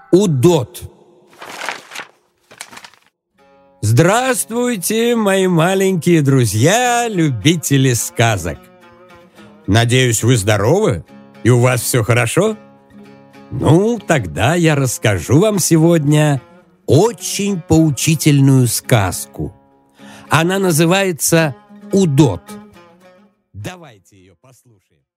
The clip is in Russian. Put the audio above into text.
Удот. Здравствуйте, мои маленькие друзья, любители сказок. Надеюсь, вы здоровы и у вас все хорошо? Ну, тогда я расскажу вам сегодня очень поучительную сказку. Она называется «Удот». Давайте ее послушаем.